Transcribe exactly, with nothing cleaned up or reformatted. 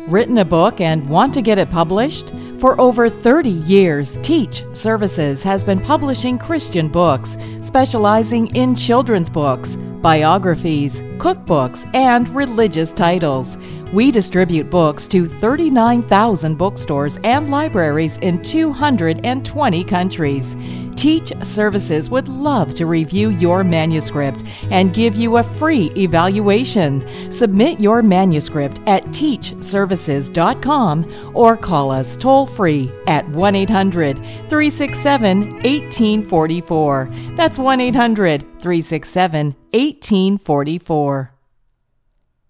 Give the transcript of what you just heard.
Written a book and want to get it published? For over thirty years, Teach Services has been publishing Christian books, specializing in children's books, biographies, cookbooks, and religious titles. We distribute books to thirty-nine thousand bookstores and libraries in two hundred twenty countries. Teach Services would love to review your manuscript and give you a free evaluation. Submit your manuscript at teach services dot com or call us toll-free at one eight hundred, three six seven, one eight four four. That's one eight hundred, three six seven, one eight four four.